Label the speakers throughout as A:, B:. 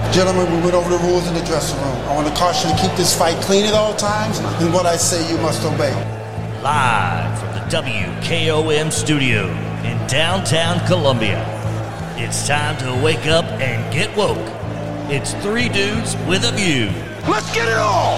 A: Gentlemen, we went over the rules in the dressing room. I want to caution you to keep this fight clean at all times, and what I say you must obey.
B: Live from the WKOM studio in downtown Columbia, it's time to wake up and get woke. It's Three Dudes with a View.
C: Let's get it all!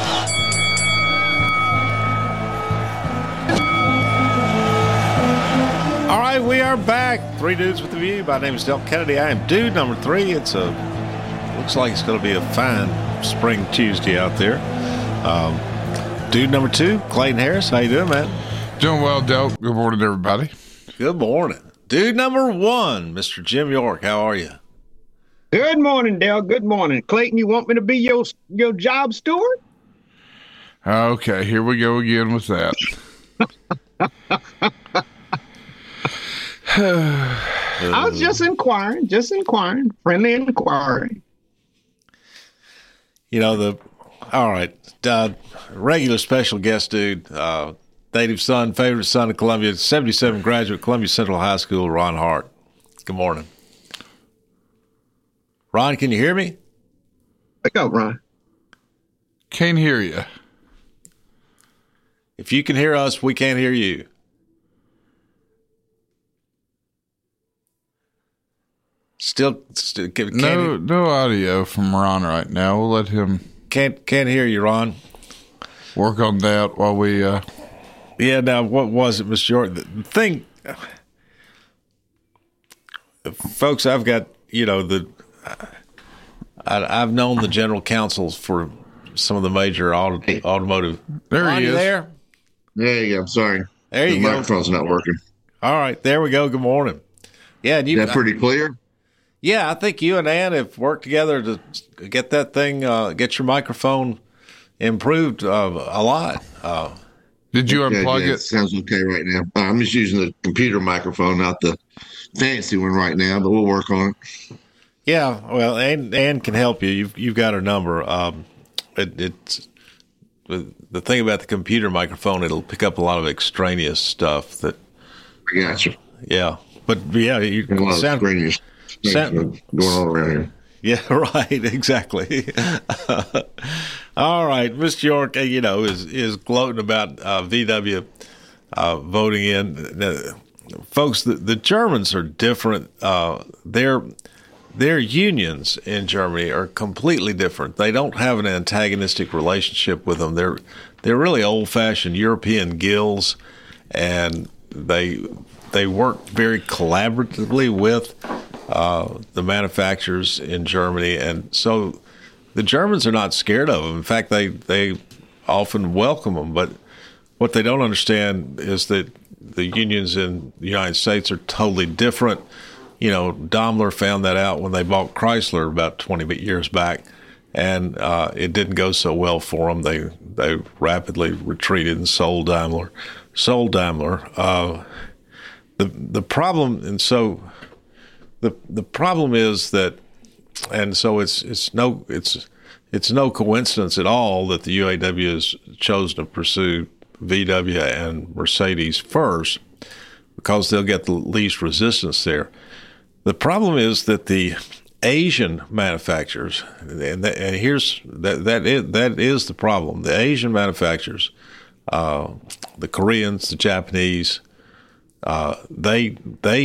D: All right, we are back. Three Dudes with a View. My name is Del Kennedy. I am dude number 3. Looks like it's going to be a fine spring Tuesday out there. Dude number 2, Clayton Harris. How you doing, man?
E: Doing well, Del. Good morning, everybody.
D: Good morning. Dude number 1, Mr. Jim York. How are you?
F: Good morning, Del. Good morning. Clayton, you want me to be your job steward?
E: Okay, here we go again with that.
F: I was just inquiring, friendly inquiry.
D: All right, regular special guest dude, native son, favorite son of Columbia, 77 graduate, Columbia Central High School, Ron Hart. Good morning. Ron, can you hear me?
F: Wake up, Ron.
E: Can't hear you.
D: If you can hear us, we can't hear you. Still
E: no audio from Ron right now. We'll let him.
D: Can't hear you, Ron.
E: Work on that while we.
D: Yeah. Now, what was it, Mr. York? The thing, folks. I've got I've known the general counsels for some of the major automotive.
E: There
D: Ron,
E: he is.
D: There.
G: There you go. I'm sorry.
D: There you go.
G: The microphone's not working.
D: All right. There we go. Good morning. Yeah.
G: Is that pretty clear?
D: Yeah, I think you and Ann have worked together to get that thing, get your microphone improved a lot.
E: Did you unplug
G: it?
E: It?
G: Sounds okay right now. I'm just using the computer microphone, not the fancy one right now, but we'll work on it.
D: Yeah, well, Ann can help you. You've got her number. It's the thing about the computer microphone; it'll pick up a lot of extraneous stuff. That
G: I got you.
D: Yeah, but yeah, you
G: a lot
D: sound.
G: Of extraneous going on around here.
D: Yeah, right. Exactly. All right, Mr. York, is gloating about VW voting in. Folks, the Germans are different. Their unions in Germany are completely different. They don't have an antagonistic relationship with them. They're really old-fashioned European guilds, and they work very collaboratively with the manufacturers in Germany, and so the Germans are not scared of them. In fact, they often welcome them. But what they don't understand is that the unions in the United States are totally different. Daimler found that out when they bought Chrysler about 20 years back, and it didn't go so well for them. They rapidly retreated and sold Daimler. The problem, and so the problem is that, and so it's no coincidence at all that the UAW has chosen to pursue VW and Mercedes first, because they'll get the least resistance there. The problem is that the Asian manufacturers, and here's that is the problem. The Asian manufacturers, the Koreans, the Japanese, they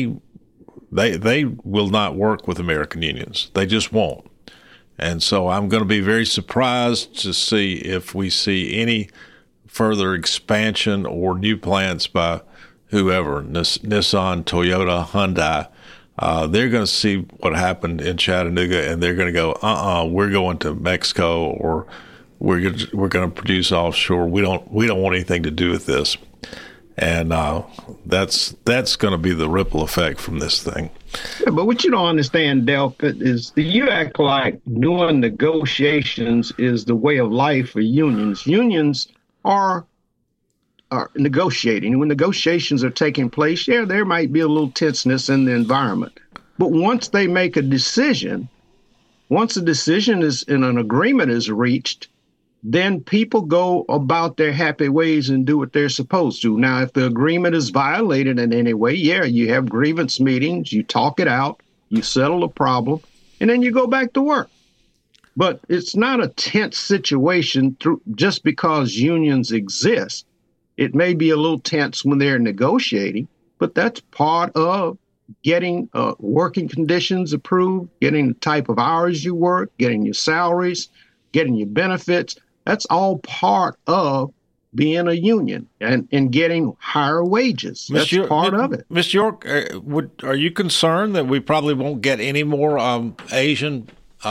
D: will not work with American unions. They just won't. And so I'm going to be very surprised to see if we see any further expansion or new plants by whoever, Nissan, Toyota, Hyundai. They're going to see what happened in Chattanooga, and they're going to go, we're going to Mexico, or we're going to produce offshore. We don't want anything to do with this. And that's going to be the ripple effect from this thing.
F: Yeah, but what you don't understand, Delpit, is you act like doing negotiations is the way of life for unions. Unions are negotiating. When negotiations are taking place, there might be a little tenseness in the environment. But once they make a decision, once a decision is and an agreement is reached, then people go about their happy ways and do what they're supposed to. Now, if the agreement is violated in any way, you have grievance meetings, you talk it out, you settle the problem, and then you go back to work. But it's not a tense situation just because unions exist. It may be a little tense when they're negotiating, but that's part of getting working conditions approved, getting the type of hours you work, getting your salaries, getting your benefits. That's all part of being a union and getting higher wages. That's part of it.
D: Mr. York, are you concerned that we probably won't get any more Asian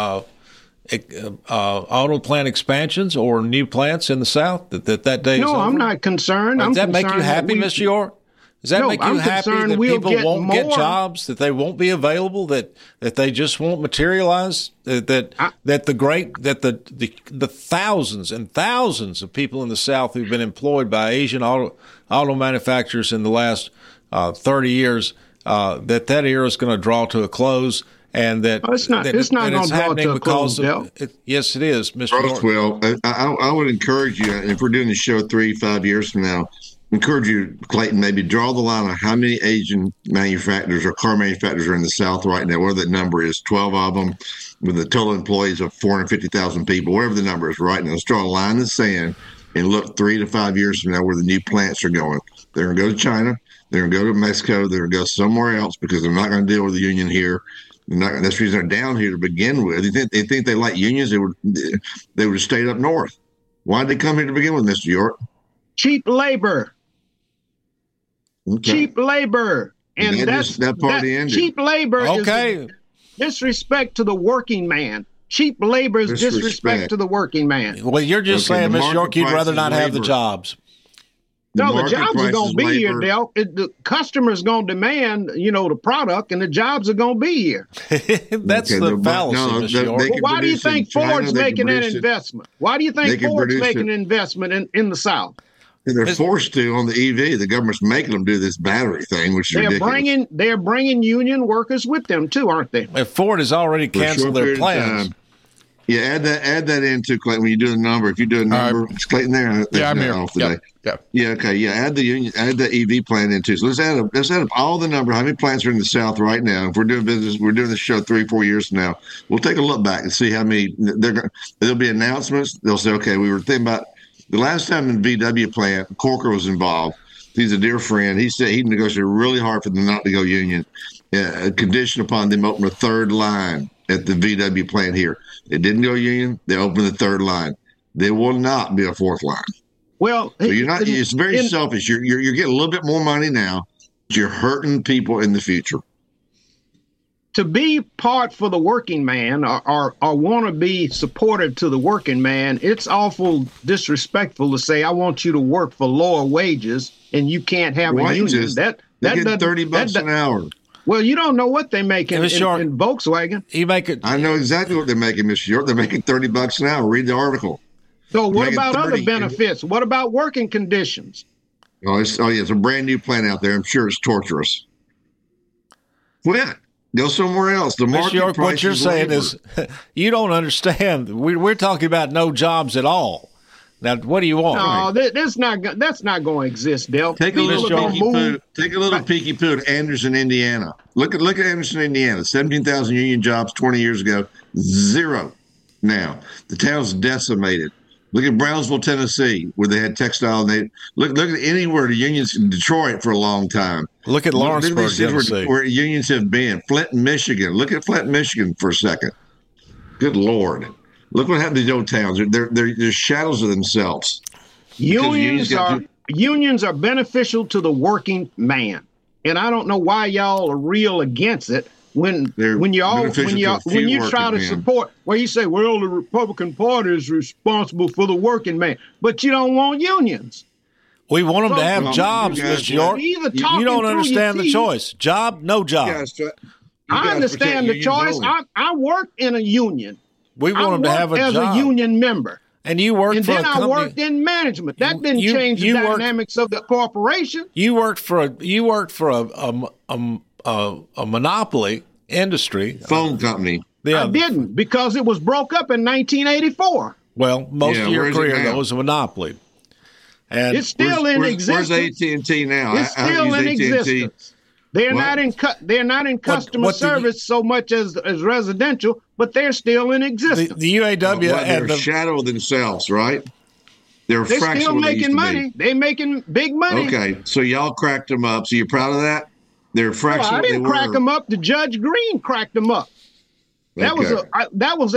D: auto plant expansions or new plants in the South? That day is over?
F: No, I'm not concerned.
D: Does that make you happy, Mr. York? Does that make you happy that people won't get jobs, that they won't be available, that they just won't materialize, that the thousands and thousands of people in the South who've been employed by Asian auto manufacturers in the last 30 years, that era is going to draw to a close? And that
F: it's not going to draw to a close.
D: Yes, it is, Mr. York.
G: Well, I would encourage you, if we're doing the show 3-5 years from now, encourage you, Clayton, maybe draw the line on how many Asian manufacturers or car manufacturers are in the South right now, whatever that number is, 12 of them, with the total employees of 450,000 people, whatever the number is right now. Let's draw a line in the sand and look 3 to 5 years from now where the new plants are going. They're going to go to China. They're going to go to Mexico. They're going to go somewhere else because they're not going to deal with the union here. That's the reason they're down here to begin with. They think they like unions. They would have stayed up north. Why did they come here to begin with, Mr. York?
F: Cheap labor.
G: Okay.
F: Cheap labor. And
G: that party ended.
F: Cheap labor is disrespect to the working man. Cheap labor is disrespect to the working man.
D: Well, you're just saying, Mr. York, you'd rather not have the jobs.
F: The jobs are going to be here, Del. The customer's going to demand, the product, and the jobs are going to be here.
D: That's the fallacy, Mr. York.
F: Well, why do you think Ford's making that investment? Why do you think Ford's making an investment in the South?
G: They're forced to on the EV. The government's making them do this battery thing, which is ridiculous.
F: They're bringing union workers with them too, aren't they?
D: And Ford has already canceled their plans.
G: Yeah, add that into Clayton when you do the number. If you do a number, is Clayton there?
E: Yeah, I'm here.
G: Okay. Yeah, add the EV plan into. So let's add up all the number. How many plants are in the South right now? If we're doing business, we're doing this show 3-4 years from now. We'll take a look back and see how many. There'll be announcements. They'll say, okay, we were thinking about the last time in the VW plant, Corker was involved. He's a dear friend. He said he negotiated really hard for them not to go union, condition upon them opening a third line at the VW plant here. It didn't go union. They opened the third line. There will not be a fourth line.
F: Well,
G: so you're not. It's very selfish. You're getting a little bit more money now. But you're hurting people in the future.
F: To be part for the working man or want to be supportive to the working man, it's awful disrespectful to say, I want you to work for lower wages and you can't have a union.
G: They're getting $30 an hour.
F: Well, you don't know what they make in Volkswagen.
D: You make it.
G: I know exactly what they're making, Mr. York. They're making $30 an hour. Read the article.
F: So what about other benefits? What about working conditions?
G: It's a brand new plant out there. I'm sure it's torturous. What? Go somewhere else. The market
D: Mr. York, what you're saying is you don't understand. We're talking about no jobs at all. Now, what do you want?
F: No, that's not going to exist, Del.
G: Take a little peeky poo at Anderson, Indiana. Look at Anderson, Indiana. 17,000 union jobs 20 years ago, 0 now. The town's decimated. Look at Brownsville, Tennessee, where they had textile. And look at anywhere the unions in Detroit for a long time.
D: Look at Lawrenceburg, Tennessee,
G: where unions have been. Flint, Michigan. Look at Flint, Michigan for a second. Good Lord. Look what happened to these old towns. They're shadows of themselves.
F: Unions are beneficial to the working man, and I don't know why y'all are real against it. When you try to support, you say, well, the Republican Party is responsible for the working man, but you don't want unions.
D: We want them to have jobs, Mr. York. You don't understand the choice. Job, no job.
F: I understand the choice. I work in a union.
D: We want them to have a job.
F: As a union member.
D: And you worked for a company.
F: I worked in management. That didn't change the dynamics of the corporation.
D: You worked for a monopoly industry.
G: Phone company.
F: Yeah. I didn't, because it was broke up in 1984.
D: Well, most of your career, that was a monopoly. And
F: it's still in existence.
G: Where's AT&T now?
F: It's still in existence. They're not in customer service so much as residential, but they're still in existence.
D: The UAW
G: they're a shadow of themselves, right? They're
F: still making money. They're making big money.
G: Okay, so y'all cracked them up. So you're proud of that? They're a fraction.
F: I didn't crack them up. The Judge Green cracked them up. That was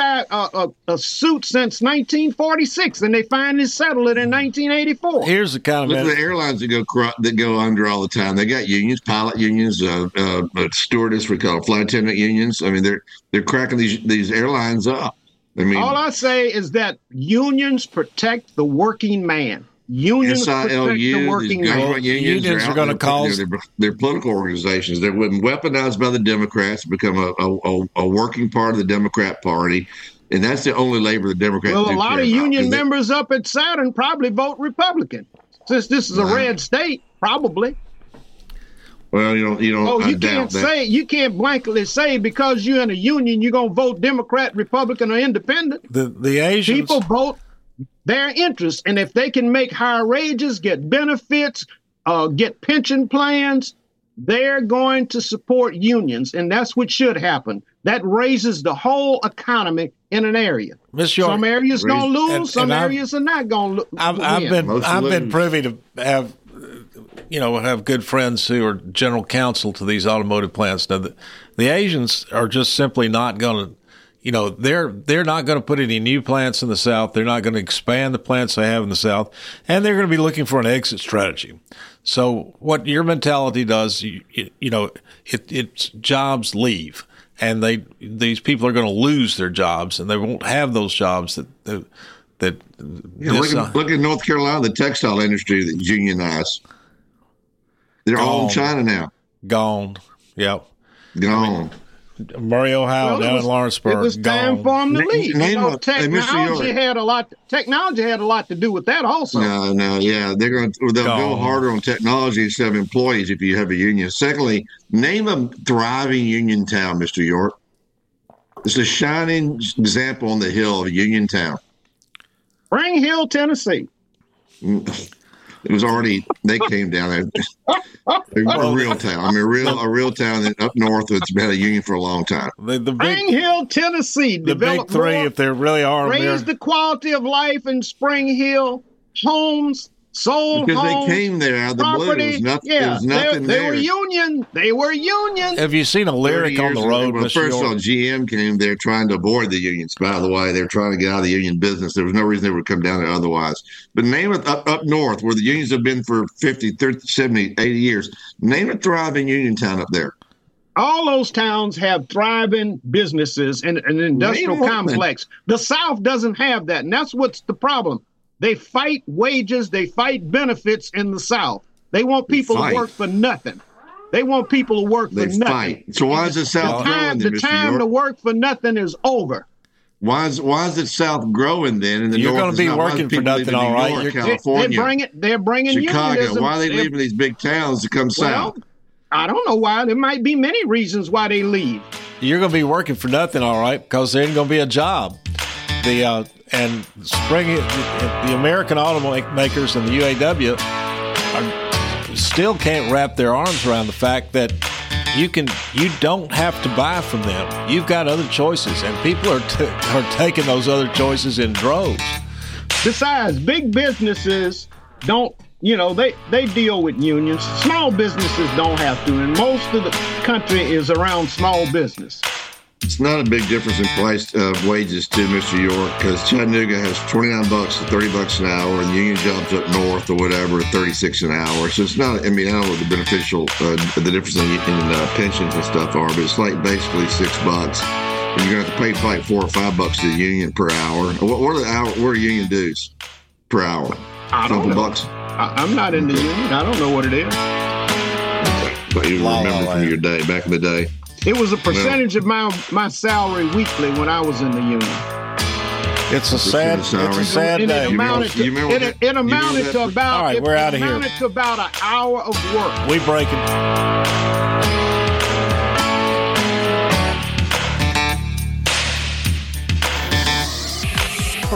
F: a suit since 1946, and they finally settled it in 1984.
D: Here's the kind of
G: look at the airlines that go under all the time. They got unions, pilot unions, stewardess, we call it, flight attendant unions. I mean, they're cracking these airlines up. I mean,
F: all I say is that unions protect the working man. Unions protect the working man.
D: Unions are going to cause
G: they're political organizations. They're weaponized by the Democrats to become a working part of the Democrat Party, and that's the only labor the Democrats.
F: Well, a lot of union members up at Saturn probably vote Republican, since this is a red state. Probably.
G: Well, you don't.
F: Oh, you can't say, you can't blanketly say because you're in a union you're going to vote Democrat, Republican, or Independent.
D: The Asians
F: people vote their interests, and if they can make higher wages, get benefits, get pension plans, they're going to support unions, and that's what should happen. That raises the whole economy in an area. Some areas going to lose, some areas are not going to lose.
D: I've been privy to have good friends who are general counsel to these automotive plants. Now, the Asians are just simply not going to. They're not going to put any new plants in the South. They're not going to expand the plants they have in the South, and they're going to be looking for an exit strategy. So what your mentality does, it's jobs leave, and these people are going to lose their jobs, and they won't have those jobs that.
G: Look at North Carolina, the textile industry that's unionized. They're all in China now.
D: Gone. Yep.
G: Gone.
D: Murray, Ohio, down in Lawrenceburg.
F: It was time for them to leave. Technology had a lot to do with that also.
G: No, yeah, they'll go harder on technology instead of employees if you have a union. Secondly, name a thriving union town, Mr. York. It's a shining example on the hill of a union town.
F: Spring Hill, Tennessee.
G: It was already, they came down there. A real town. I mean, a real town up north that's been a union for a long time.
F: Spring Hill, Tennessee.
D: The big three, if there really are.
F: Raise the quality of life in Spring Hill. Homes, sold
G: because
F: homes.
G: They came there out of the
F: property.
G: Blue. There was nothing there.
F: They were union.
D: Have you seen a lyric on the road, Mr.
G: First of all, GM came there trying to avoid the unions, by the way. They were trying to get out of the union business. There was no reason they would come down there otherwise. But name it up north, where the unions have been for 50, 30, 70, 80 years. Name a thriving union town up there.
F: All those towns have thriving businesses and an industrial complex. The South doesn't have that, and that's what's the problem. They fight wages, they fight benefits in the South. They want people to work for nothing. They want people to work for nothing.
G: Fight. So why is the South growing then, Mr. York?
F: The time to work for nothing is over.
G: Why is the South growing then? And
D: you're going to be working for nothing, all right?
G: California,
F: they're bringing
G: Chicago.
F: Unionism.
G: Why are they leaving these big towns to come south?
F: I don't know why. There might be many reasons why they leave.
D: You're going to be working for nothing, all right, because there ain't going to be a job. The American automakers and the UAW still can't wrap their arms around the fact that you don't have to buy from them. You've got other choices, and people are taking those other choices in droves.
F: Besides, big businesses don't. They deal with unions. Small businesses don't have to, and most of the country is around small business.
G: It's not a big difference in price wages too, Mr. York, because Chattanooga has $29 to $30 an hour, and union jobs up north or whatever, $36 an hour. So it's not. I mean, I don't know what the beneficial, the difference in pensions and stuff are, but it's like basically $6, and you're gonna have to pay like $4 or $5 to the union per hour. What are union dues per hour?
F: I don't know. I'm not in the union. I don't know what it is.
G: But you remember from your day back in the day.
F: It was a percentage of my salary weekly when I was in the union.
D: It's a sad day.
F: It amounted to about.
D: All right, we're out of here.
F: It amounted to about an hour of work.
D: We break it.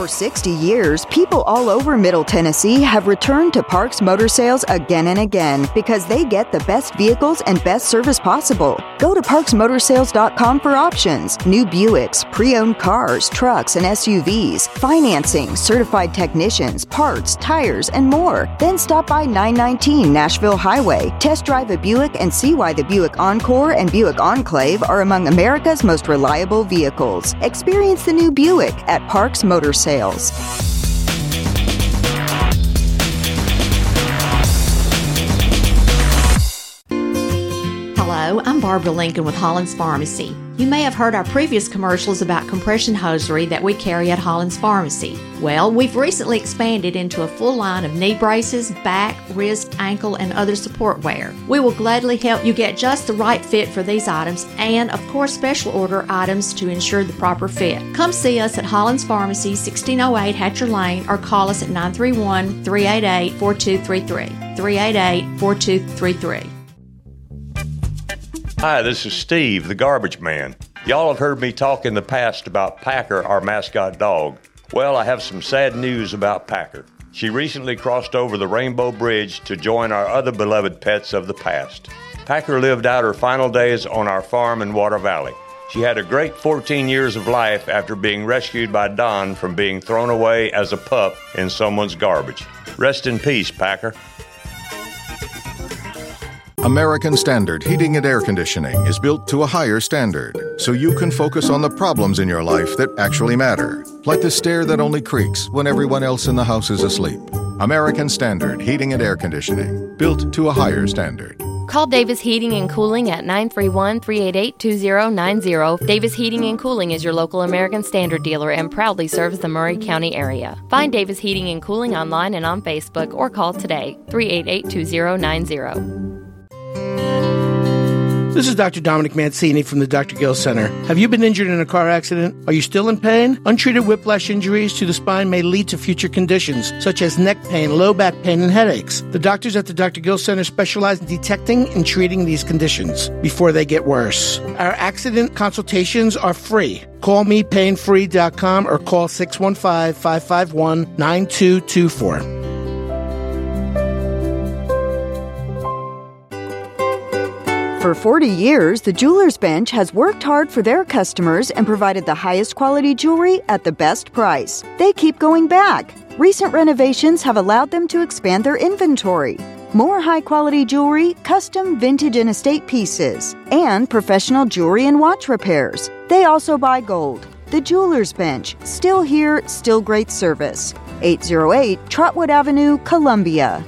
C: For 60 years, people all over Middle Tennessee have returned to Parks Motor Sales again and again because they get the best vehicles and best service possible. Go to parksmotorsales.com for options, new Buicks, pre-owned cars, trucks, and SUVs, financing, certified technicians, parts, tires, and more. Then stop by 919 Nashville Highway. Test drive a Buick and see why the Buick Encore and Buick Enclave are among America's most reliable vehicles. Experience the new Buick at Parks Motor Sales.
H: Hello, I'm Barbara Lincoln with Hollins Pharmacy. You may have heard our previous commercials about compression hosiery that we carry at Hollins Pharmacy. Well, we've recently expanded into a full line of knee braces, back, wrist, ankle, and other support wear. We will gladly help you get just the right fit for these items and, of course, special order items to ensure the proper fit. Come see us at Hollins Pharmacy, 1608 Hatcher Lane, or call us at 931-388-4233. 388-4233.
I: Hi, this is Steve, the garbage man. Y'all have heard me talk in the past about Packer, our mascot dog. Well, I have some sad news about Packer. She recently crossed over the Rainbow Bridge to join our other beloved pets of the past. Packer lived out her final days on our farm in Water Valley. She had a great 14 years of life after being rescued by Don from being thrown away as a pup in someone's garbage. Rest in peace, Packer.
J: American Standard Heating and Air Conditioning is built to a higher standard, so you can focus on the problems in your life that actually matter, like the stair that only creaks when everyone else in the house is asleep. American Standard Heating and Air Conditioning, built to a higher standard.
K: Call Davis Heating and Cooling at 931-388-2090. Davis Heating and Cooling is your local American Standard dealer and proudly serves the Maury County area. Find Davis Heating and Cooling online and on Facebook or call today, 388-2090.
L: This is Dr. Dominic Mancini from the Dr. Gill Center. Have you been injured in a car accident? Are you still in pain? Untreated whiplash injuries to the spine may lead to future conditions, such as neck pain, low back pain, and headaches. The doctors at the Dr. Gill Center specialize in detecting and treating these conditions before they get worse. Our accident consultations are free. Call me painfree.com or call 615-551-9224.
C: For 40 years, the Jewelers Bench has worked hard for their customers and provided the highest quality jewelry at the best price. They keep going back. Recent renovations have allowed them to expand their inventory. More high-quality jewelry, custom vintage and estate pieces, and professional jewelry and watch repairs. They also buy gold. The Jewelers Bench, still here, still great service. 808 Trotwood Avenue, Columbia.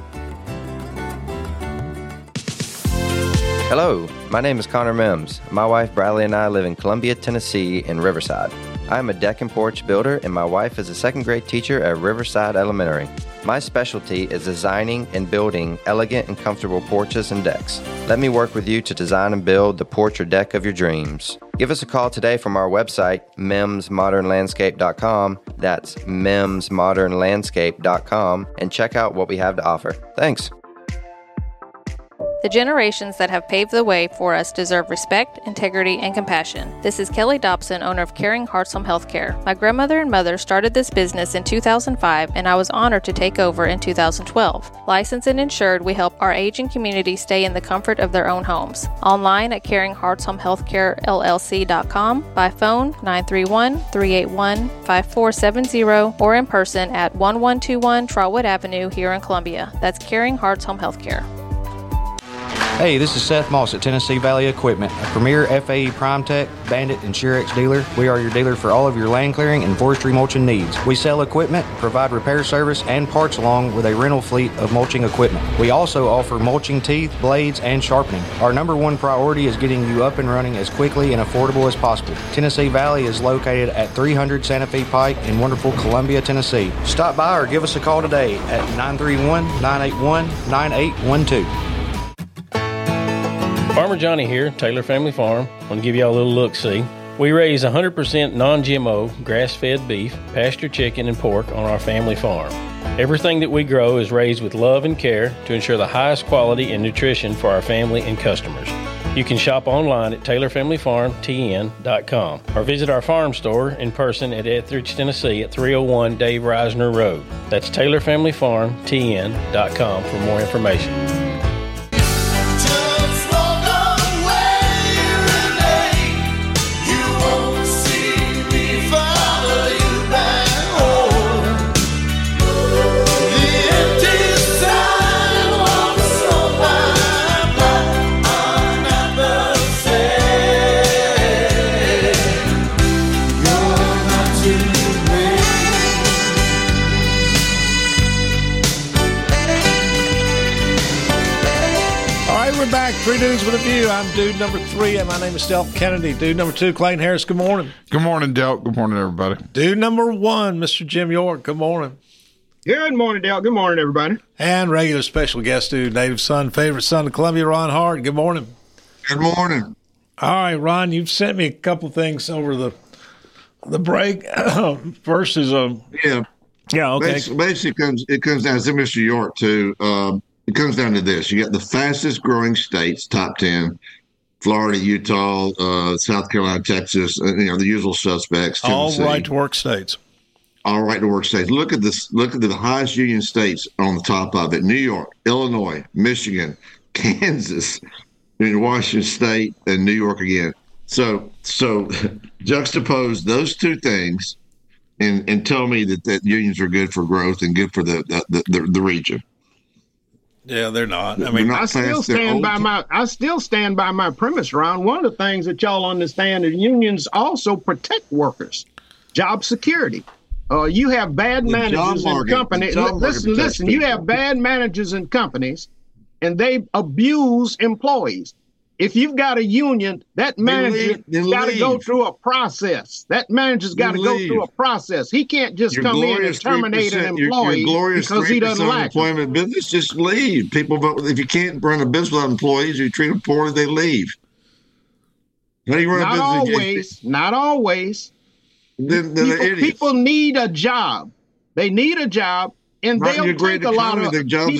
M: Hello, my name is Connor Mims. My wife Bradley and I live in Columbia, Tennessee in Riverside. I am a deck and porch builder and my wife is a second grade teacher at Riverside Elementary. My specialty is designing and building elegant and comfortable porches and decks. Let me work with you to design and build the porch or deck of your dreams. Give us a call today from our website, mimsmodernlandscape.com. That's mimsmodernlandscape.com and check out what we have to offer. Thanks.
N: The generations that have paved the way for us deserve respect, integrity, and compassion. This is Kelly Dobson, owner of Caring Hearts Home Healthcare. My grandmother and mother started this business in 2005, and I was honored to take over in 2012. Licensed and insured, we help our aging community stay in the comfort of their own homes. Online at CaringHeartsHomeHealthCareLLC.com, by phone 931-381-5470, or in person at 1121 Trotwood Avenue here in Columbia. That's Caring Hearts Home Healthcare.
O: Hey, this is Seth Moss at Tennessee Valley Equipment, a premier FAE PrimeTech, Bandit, and SureX dealer. We are your dealer for all of your land clearing and forestry mulching needs. We sell equipment, provide repair service, and parts along with a rental fleet of mulching equipment. We also offer mulching teeth, blades, and sharpening. Our number one priority is getting you up and running as quickly and affordable as possible. Tennessee Valley is located at 300 Santa Fe Pike in wonderful Columbia, Tennessee. Stop by or give us a call today at 931-981-9812.
P: Farmer Johnny here, Taylor Family Farm. I want to give y'all a little look-see. We raise 100% non-GMO, grass-fed beef, pasture chicken, and pork on our family farm. Everything that we grow is raised with love and care to ensure the highest quality and nutrition for our family and customers. You can shop online at TaylorFamilyFarmTN.com or visit our farm store in person at Etheridge, Tennessee at 301 Dave Reisner Road. That's TaylorFamilyFarmTN.com for more information.
D: Back, Three Dudes with a View. I'm dude number 3, and my name is Delk Kennedy. Dude number 2, Clayton Harris. Good morning.
E: Good morning, Delk. Good morning, everybody.
D: Dude number 1, Mr. Jim York. Good morning.
F: Good morning, Delk. Good morning, everybody.
D: And regular special guest dude, native son, favorite son of Columbia, Ron Hart. Good morning.
G: Good morning.
D: All right, Ron, you've sent me a couple things over the break. First is
G: yeah,
D: okay.
G: Basically, it comes down to Mr. York too. It comes down to this. You got the fastest growing states, top 10, Florida, Utah, South Carolina, Texas, the usual suspects. Tennessee.
D: All right to work states.
G: All right to work states. Look at this. Look at the highest union states on the top of it. New York, Illinois, Michigan, Kansas, Washington State, and New York again. So juxtapose those two things and tell me that unions are good for growth and good for the region.
D: Yeah, they're not. I mean,
F: I still stand by my premise, Ron. One of the things that y'all understand is unions also protect workers, job security. You have bad managers in companies. Listen. You have bad managers in companies, and they abuse employees. If you've got a union, that manager got to go through a process. That manager's got to go through a process. He can't just come in and terminate an employee because he doesn't like
G: employment business. Just leave. People vote. If you can't run a business without employees, you treat them poorly, they leave. How do you run a business?
F: Not always. People need a job. They need a job, and they'll take a lot of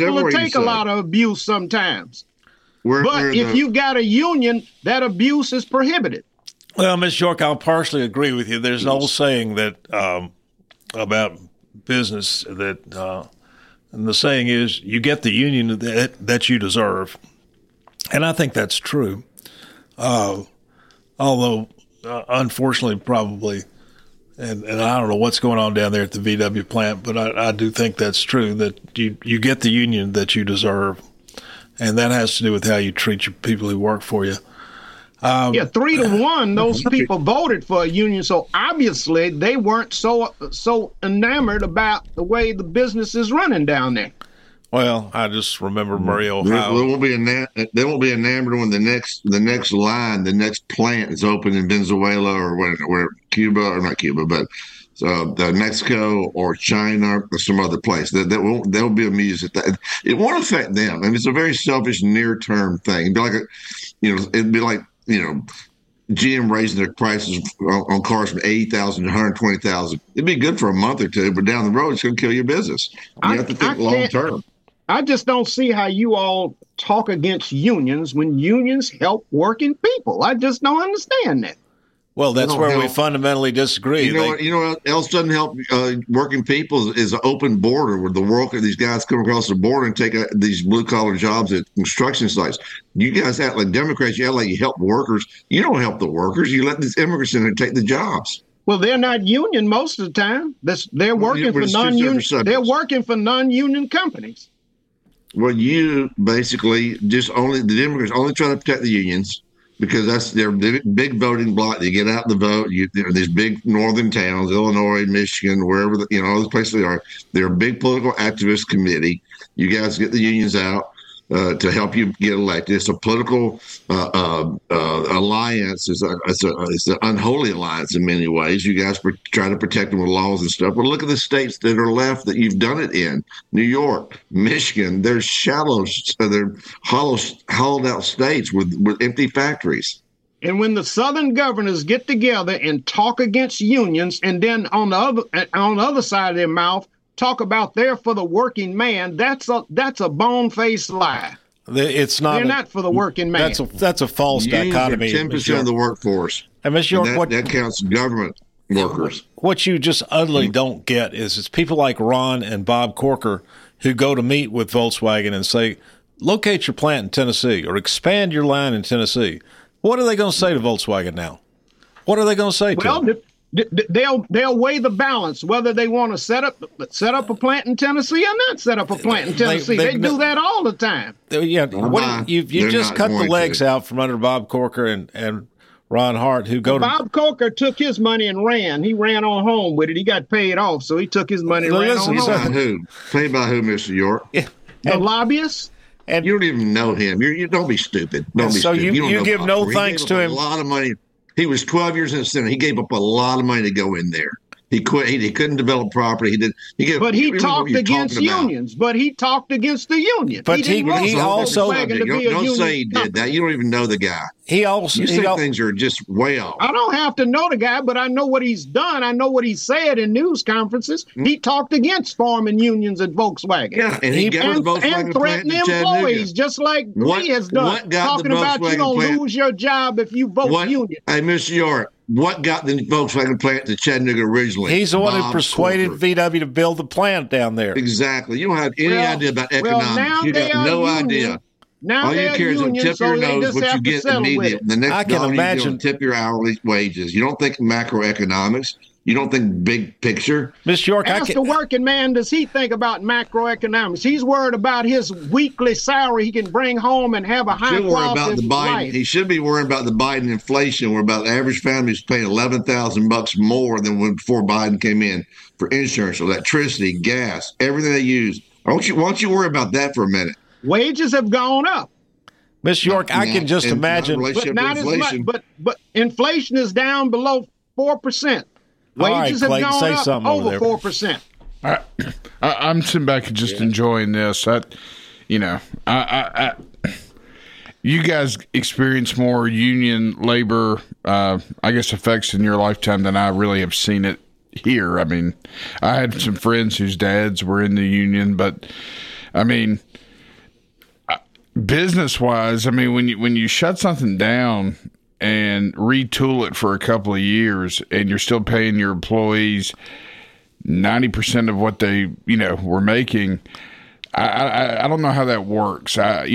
F: abuse sometimes. If you've got a union, that abuse is prohibited.
D: Well, Ms. York, I'll partially agree with you. There's an old saying that about business that, and the saying is, you get the union that you deserve. And I think that's true. Although, unfortunately, probably, and I don't know what's going on down there at the VW plant, but I do think that's true, that you get the union that you deserve. And that has to do with how you treat your people who work for you.
F: 3-1, those people voted for a union. So obviously they weren't so enamored about the way the business is running down there.
D: Well, I just remember Murray, Ohio.
G: They won't be enamored when the next line, the next plant is open in Venezuela or where Cuba, or not Cuba, but Mexico or China or some other place. They'll be amused at that. It won't affect them. I mean, it's a very selfish, near-term thing. It'd be like GM raising their prices on cars from $80,000 to $120,000. It'd be good for a month or two, but down the road, it's going to kill your business. You have to think long term.
F: I just don't see how you all talk against unions when unions help working people. I just don't understand that.
D: Well, that's where we fundamentally disagree.
G: You know what else doesn't help working people is an open border where these guys come across the border and take these blue-collar jobs at construction sites. You guys act like Democrats. You act like you help workers. You don't help the workers. You let these immigrants in there take the jobs.
F: Well, they're not union most of the time. They're working for non-union. They're working for non-union companies.
G: Well, you basically the Democrats only try to protect the unions, because that's their big voting bloc. They get out the vote. These big northern towns, Illinois, Michigan, wherever, all those places they are. They're a big political activist committee. You guys get the unions out to help you get elected. It's a political alliance. It's an unholy alliance in many ways. You guys try to protect them with laws and stuff. But look at the states that are left that you've done it in. New York, Michigan. They're they're hollowed out states with empty factories.
F: And when the Southern governors get together and talk against unions, and then on the other side of their mouth talk about they're for the working man, that's a bone-faced lie.
D: It's not.
F: They're not for the working man.
D: That's a false dichotomy.
G: 10% of the workforce.
D: And Ms. York,
G: that counts government workers.
D: What you just utterly don't get is it's people like Ron and Bob Corker who go to meet with Volkswagen and say, locate your plant in Tennessee or expand your line in Tennessee. What are they going to say to Volkswagen now? What are they going to say to them?
F: They'll weigh the balance whether they want to set up a plant in Tennessee or not set up a plant in Tennessee. They do that all the time.
D: Yeah, you just cut the legs out from under Bob Corker and Ron Hart, who go
F: Bob Corker took his money and ran. He ran on home with it. He got paid off, so he took his money and ran on home.
G: Paid by who, Mr. York?
F: Yeah. The lobbyists.
G: And you don't even know him. You don't be stupid. Don't be stupid.
D: You give no thanks to him.
G: A lot of money. He was 12 years in the Senate. He gave up a lot of money to go in there. He quit. He couldn't develop property.
F: He talked against unions. But he talked against the union.
D: But he also
G: don't say he did that. You don't even know the guy. You say things are just way off.
F: I don't have to know the guy, but I know what he's done. I know what he said in news conferences. He talked against farming unions at Volkswagen.
G: Yeah, and he
F: threatened employees, just like Lee has done. Talking about you gonna lose your job if you vote union.
G: Hey, Mr. York. What got the Volkswagen plant to Chattanooga originally?
D: He's the one who persuaded VW to build the plant down there.
G: Exactly. You don't have any idea about economics. You have no idea.
F: Now
G: all you care is to tip your nose what you get immediate. The next dollar you don't tip your hourly wages. You don't think macroeconomics. You don't think big picture.
D: Miss York,
F: ask the working man, does he think about macroeconomics? He's worried about his weekly salary he can bring home and have a high quality life.
G: He should be worrying about the Biden inflation, where about the average family is paying $11,000 more than when before Biden came in for insurance, electricity, gas, everything they use. Why don't you worry about that for a minute?
F: Wages have gone up.
D: Miss York, I can just imagine.
F: But not as much. But inflation is down below 4%. Wages have gone up over 4%.
E: I'm sitting back and just enjoying this. You guys experience more union labor, I guess, effects in your lifetime than I really have seen it here. I mean, I had some friends whose dads were in the union, but I mean, business-wise, I mean, when you shut something down and retool it for a couple of years, and you're still paying your employees 90% of what they, were making. I don't know how that works. I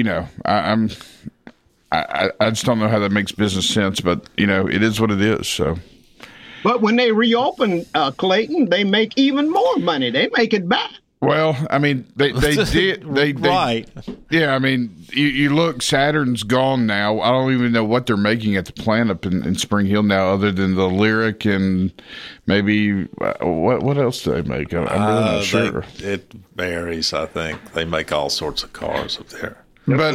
E: just don't know how that makes business sense. But it is what it is. So.
F: But when they reopen, Clayton, they make even more money. They make it back.
E: Well, I mean, they did. Right. Yeah, I mean, you look, Saturn's gone now. I don't even know what they're making at the plant up in Spring Hill now, other than the Lyric and maybe what else do they make? I'm really not sure.
D: It varies, I think. They make all sorts of cars up there.
E: But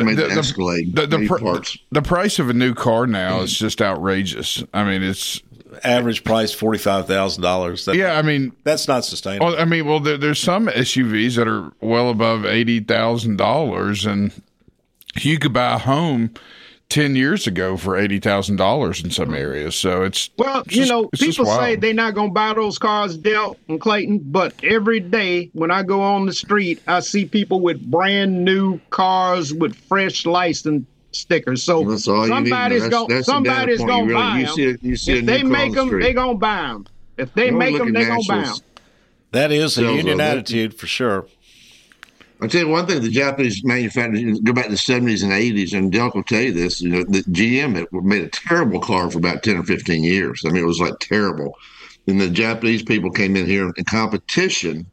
E: the price of a new car now is just outrageous. I mean, it's
D: average price $45,000.
E: Yeah, I mean
D: that's not sustainable.
E: Well, I mean, there's some SUVs that are well above $80,000, and you could buy a home 10 years ago for $80,000 in some areas. So it's
F: people say they're not going to buy those cars, Del and Clayton, but every day when I go on the street, I see people with brand new cars with fresh license stickers. So somebody's going to buy them. If they make them, they're going to buy them. If they make them, they're going to buy them.
D: That is a union attitude for sure.
G: I'll tell you one thing, the Japanese manufacturers, go back to the 70s and 80s, and Delk will tell you this, that GM had made a terrible car for about 10 or 15 years. I mean, it was like terrible. And the Japanese people came in here, and competition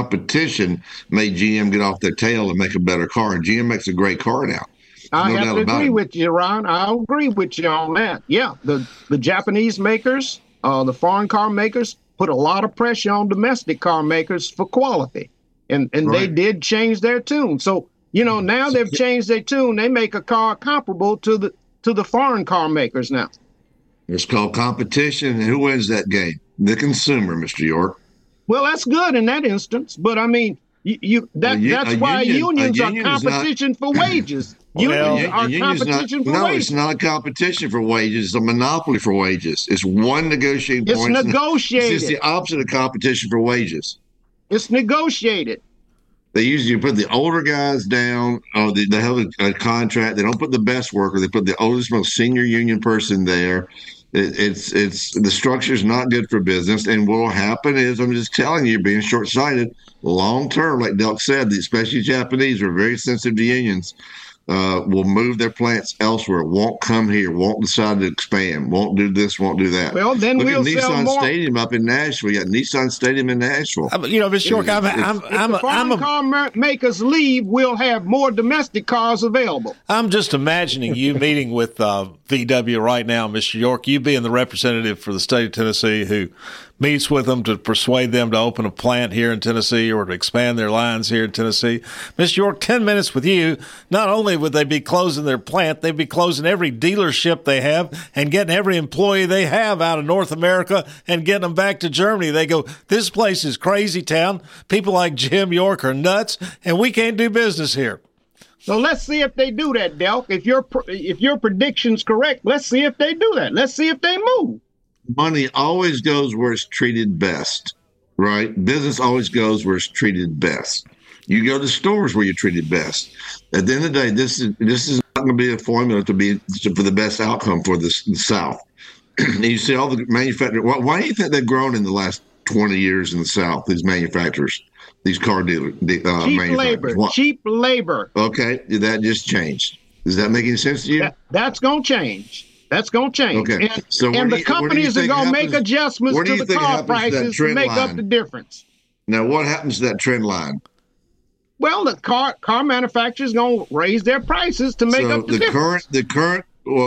G: made GM get off their tail and make a better car. And GM makes a great car now.
F: I have to agree with you, Ron. I'll agree with you on that. Yeah, the Japanese makers, the foreign car makers, put a lot of pressure on domestic car makers for quality. And they did change their tune. So, now they've changed their tune. They make a car comparable to the foreign car makers now.
G: It's called competition. And who wins that game? The consumer, Mr. York.
F: Well, that's good in that instance. But, I mean, that's why unions are competition for wages. Unions are competition for wages.
G: No, it's not a competition for wages. It's a monopoly for wages. It's one negotiating point.
F: It's negotiated.
G: It's the opposite of competition for wages.
F: It's negotiated.
G: They usually put the older guys down. They have a contract. They don't put the best worker. They put the oldest, most senior union person there. It's the structure's not good for business. And what will happen is, I'm just telling you, being short-sighted, long term, like Delk said, especially Japanese are very sensitive to unions. Will move their plants elsewhere, won't come here, won't decide to expand, won't do this, won't do that.
F: Well, then
G: Look
F: we'll
G: at
F: sell
G: Nissan
F: more.
G: Stadium up in Nashville. You got Nissan Stadium in Nashville.
D: Mr. York,
F: If the foreign car makers leave, we'll have more domestic cars available.
D: I'm just imagining you meeting with VW right now, Mr. York, you being the representative for the state of Tennessee who meets with them to persuade them to open a plant here in Tennessee or to expand their lines here in Tennessee. Mr. York, 10 minutes with you, not only would they be closing their plant, they'd be closing every dealership they have and getting every employee they have out of North America and getting them back to Germany. They go, this place is crazy town. People like Jim York are nuts, and we can't do business here.
F: So let's see if they do that, Delk. If your prediction's correct, let's see if they do that. Let's see if they move.
G: Money always goes where it's treated best, right? Business always goes where it's treated best. You go to stores where you're treated best. At the end of the day, this is not going to be a formula for the best outcome for the South. And you see all the manufacturers. Why do you think they've grown in the last 20 years in the South, these manufacturers, these car dealers,
F: Cheap labor.
G: Okay, that just changed. Does that make any sense to you?
F: That's going to change. That's going to change.
G: Okay.
F: And the companies are going to make adjustments to the car prices to make up the difference.
G: Now, what happens to that trend line?
F: Well, the car manufacturers going to raise their prices to make up the difference.
G: The current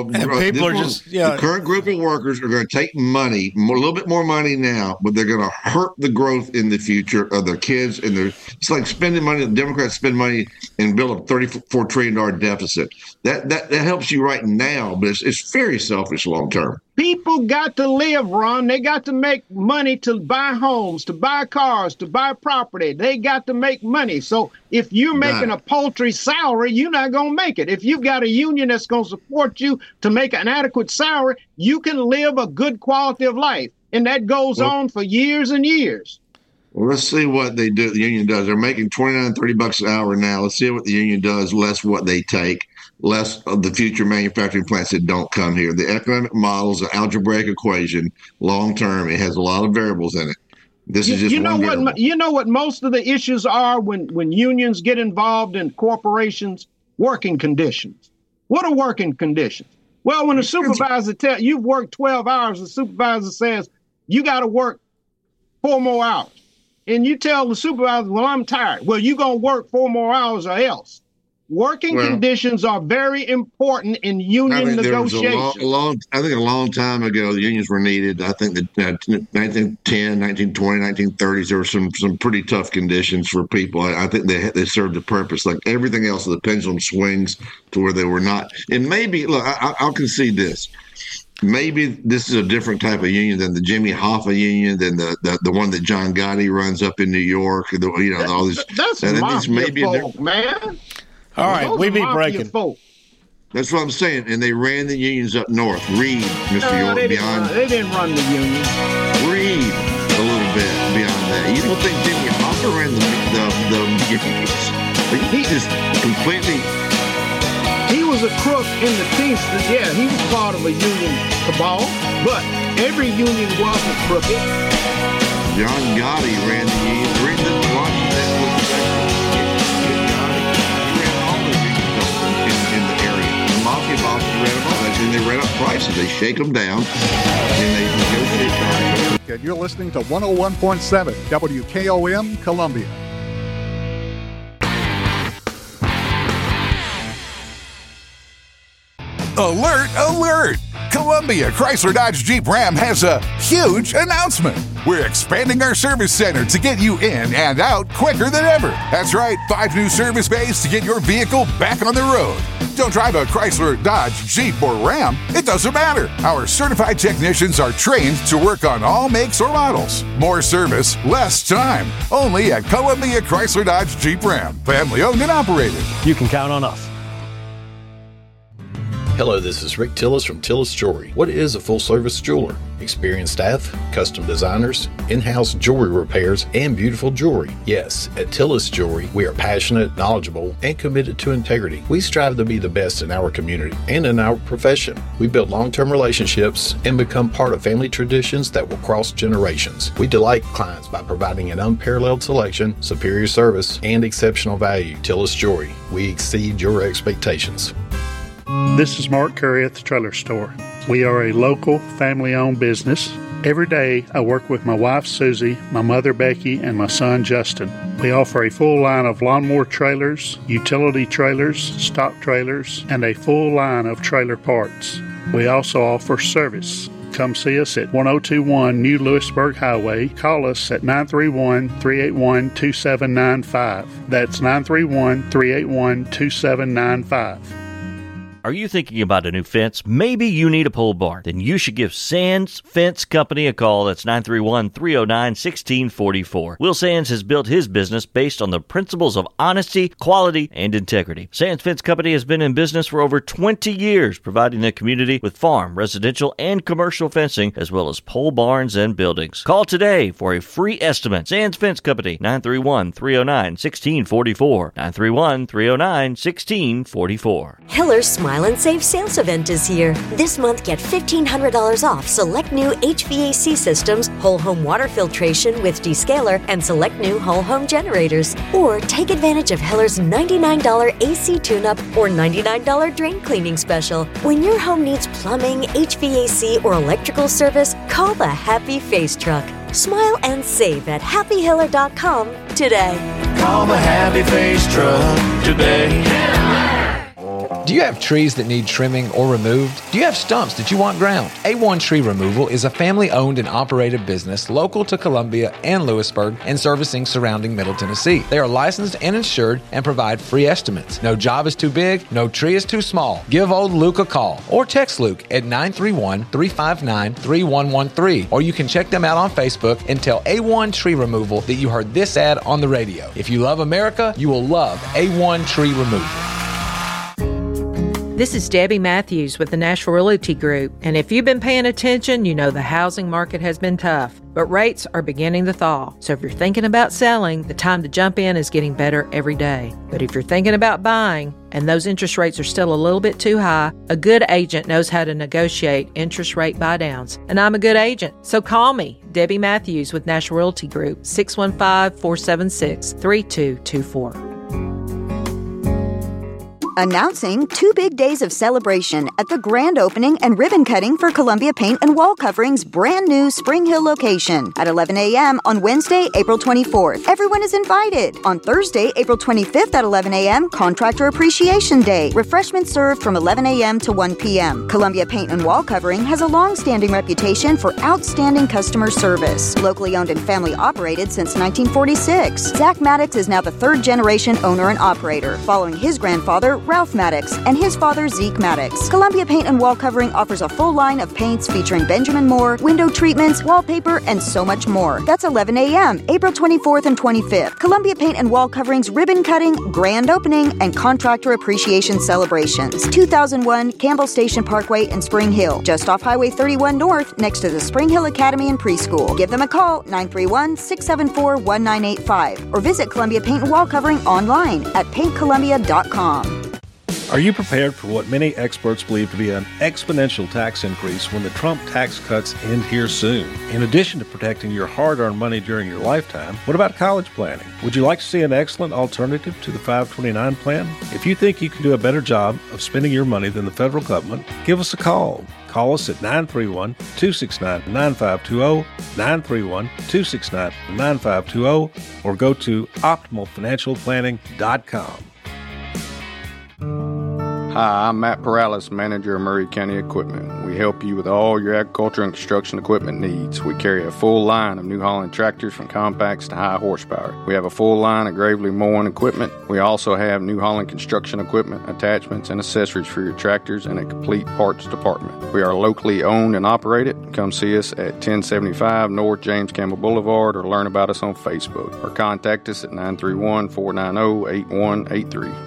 G: group of workers are going to take money, a little bit more money now, but they're going to hurt the growth in the future of their kids. And it's like spending money. The Democrats spend money and build a $34 trillion deficit. That helps you right now, but it's very selfish long term.
F: People got to live, Ron. They got to make money to buy homes, to buy cars, to buy property. They got to make money. So if you're making a paltry salary, you're not going to make it. If you've got a union that's going to support you to make an adequate salary, you can live a good quality of life. And that goes on for years and years.
G: Well, let's see what they do. The union does. They're making $29, $30 an hour now. Let's see what the union does, less what they take, less of the future manufacturing plants that don't come here. The economic model is an algebraic equation. Long term, it has a lot of variables in it. This is just one variable.
F: You know what most of the issues are when unions get involved in corporations? Working conditions. What are working conditions? Well, when a supervisor tells you've worked 12 hours, the supervisor says you got to work 4 more hours. And you tell the supervisor, well, I'm tired. Well, you're going to work 4 more hours or else. Working conditions are very important in union negotiations.
G: I think a long time ago, the unions were needed. I think that 1910, 1920, 1930s, there were some pretty tough conditions for people. I think they served a purpose. Like everything else, the pendulum swings to where they were not. And maybe, look, I'll concede this. Maybe this is a different type of union than the Jimmy Hoffa union, than the one that John Gotti runs up in New York. All these.
F: That's mafia folk, man.
D: All right, we be breaking.
F: Folk.
G: That's what I'm saying. And they ran the unions up north. Read, Mr. York, beyond.
F: They didn't run the unions.
G: Read a little bit beyond that. You don't think Jimmy Hoffa ran the unions? He just completely.
F: He was a crook in the Teamsters. Yeah, he was part of a union cabal, but every union wasn't crooked.
G: John Gotti ran the union. Read the Washington. And they ran up prices. They shake them down, and they negotiate prices.
Q: You're listening to 101.7 WKOM Columbia.
R: Alert, alert! Columbia Chrysler Dodge Jeep Ram has a huge announcement. We're expanding our service center to get you in and out quicker than ever. That's right, 5 new service bays to get your vehicle back on the road. Don't drive a Chrysler, Dodge, Jeep, or Ram. It doesn't matter. Our certified technicians are trained to work on all makes or models. More service, less time. Only at Columbia Chrysler Dodge Jeep Ram. Family owned and operated.
S: You can count on us.
T: Hello, this is Rick Tillis from Tillis Jewelry. What is a full-service jeweler?
S: Experienced staff, custom designers, in-house jewelry repairs, and beautiful jewelry. Yes, at Tillis Jewelry, we are passionate, knowledgeable, and committed to integrity. We strive to be the best in our community and in our profession. We build long-term relationships and become part of family traditions that will cross generations. We delight clients by providing an unparalleled selection, superior service, and exceptional value. Tillis Jewelry, we exceed your expectations.
T: This is Mark Curry at the Trailer Store. We are a local, family-owned business. Every day, I work with my wife, Susie, my mother, Becky, and my son, Justin. We offer a full line of lawnmower trailers, utility trailers, stock trailers, and a full line of trailer parts. We also offer service. Come see us at 1021 New Lewisburg Highway. Call us at 931-381-2795. That's 931-381-2795.
B: Are you thinking about a new fence? Maybe you need a pole barn. Then you should give Sands Fence Company a call. That's 931-309-1644. Will Sands has built his business based on the principles of honesty, quality, and integrity. Sands Fence Company has been in business for over 20 years, providing the community with farm, residential, and commercial fencing, as well as pole barns and buildings. Call today for a free estimate. Sands Fence Company, 931-309-1644. 931-309-1644.
U: Hiller's Smile and Save sales event is here. This month, get $1,500 off select new HVAC systems, whole home water filtration with descaler, and select new whole home generators. Or take advantage of Hiller's $99 AC tune-up or $99 drain cleaning special. When your home needs plumbing, HVAC, or electrical service, call the Happy Face Truck. Smile and save at happyhiller.com today.
V: Call the Happy Face Truck today.
W: Do you have trees that need trimming or removed? Do you have stumps that you want ground? A1 Tree Removal is a family-owned and operated business local to Columbia and Lewisburg and servicing surrounding Middle Tennessee. They are licensed and insured and provide free estimates. No job is too big, no tree is too small. Give old Luke a call or text Luke at 931-359-3113, or you can check them out on Facebook and tell A1 Tree Removal that you heard this ad on the radio. If you love America, you will love A1 Tree Removal.
X: This is Debbie Matthews with the Nashville Realty Group, and if you've been paying attention, you know the housing market has been tough, but rates are beginning to thaw. So if you're thinking about selling, the time to jump in is getting better every day. But if you're thinking about buying, and those interest rates are still a little bit too high, a good agent knows how to negotiate interest rate buydowns, and I'm a good agent. So call me, Debbie Matthews with Nashville Realty Group, 615-476-3224.
C: Announcing 2 big days of celebration at the grand opening and ribbon cutting for Columbia Paint and Wall Covering's brand new Spring Hill location at 11 a.m. on Wednesday, April 24th. Everyone is invited. On Thursday, April 25th at 11 a.m., Contractor Appreciation Day. Refreshments served from 11 a.m. to 1 p.m. Columbia Paint and Wall Covering has a long-standing reputation for outstanding customer service. Locally owned and family operated since 1946. Zach Maddox is now the 3rd-generation owner and operator, following his grandfather, Ralph Maddox, and his father, Zeke Maddox. Columbia Paint and Wall Covering offers a full line of paints featuring Benjamin Moore, window treatments, wallpaper, and so much more. That's 11 a.m., April 24th and 25th. Columbia Paint and Wall Covering's ribbon cutting, grand opening, and contractor appreciation celebrations. 2001 Campbell Station Parkway in Spring Hill, just off Highway 31 North, next to the Spring Hill Academy and Preschool. Give them a call, 931-674-1985, or visit Columbia Paint and Wall Covering online at paintcolumbia.com.
D: Are you prepared for what many experts believe to be an exponential tax increase when the Trump tax cuts end here soon? In addition to protecting your hard-earned money during your lifetime, what about college planning? Would you like to see an excellent alternative to the 529 plan? If you think you can do a better job of spending your money than the federal government, give us a call. Call us at 931-269-9520, 931-269-9520, or go to optimalfinancialplanning.com.
Y: Hi, I'm Matt Perales, manager of Murray County Equipment. We help you with all your agriculture and construction equipment needs. We carry a full line of New Holland tractors from compacts to high horsepower. We have a full line of Gravely mowing equipment. We also have New Holland construction equipment, attachments, and accessories for your tractors and a complete parts department. We are locally owned and operated. Come see us at 1075 North James Campbell Boulevard or learn about us on Facebook or contact us at 931-490-8183.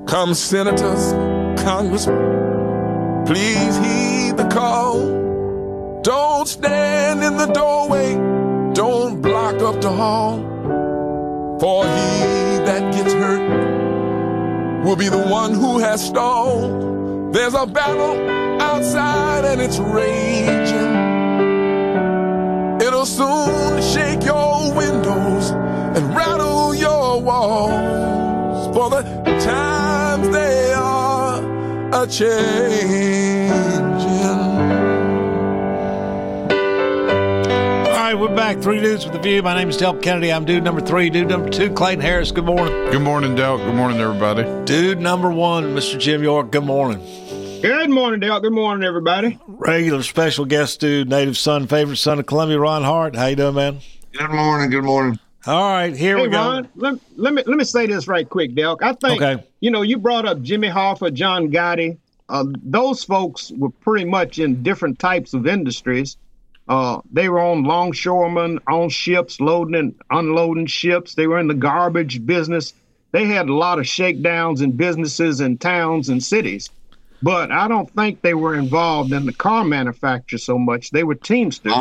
A: Come, senators, congressmen, please heed the call. Don't stand in the doorway, don't block up the hall. For he that gets hurt will be the one who has stalled. There's a battle outside and it's raging. It'll soon shake your windows and rattle your walls. For the times they are a-changing.
D: All right, we're back. 3 Dudes with a View. My name is Del Kennedy. I'm dude number 3. Dude number 2, Clayton Harris. Good morning.
E: Good morning, Del. Good morning, everybody.
D: Dude number 1, Mr. Jim York. Good morning.
F: Good morning, Del. Good morning, everybody.
D: Regular special guest dude, native son, favorite son of Columbia, Ron Hart. How you doing, man?
G: Good morning. Good morning.
D: All right, here we go.
F: Ron, let me say this right quick, Del. I think, you brought up Jimmy Hoffa, John Gotti. Those folks were pretty much in different types of industries. They were on longshoremen, on ships, loading and unloading ships. They were in the garbage business. They had a lot of shakedowns in businesses and towns and cities. But I don't think they were involved in the car manufacture so much. They were Teamsters.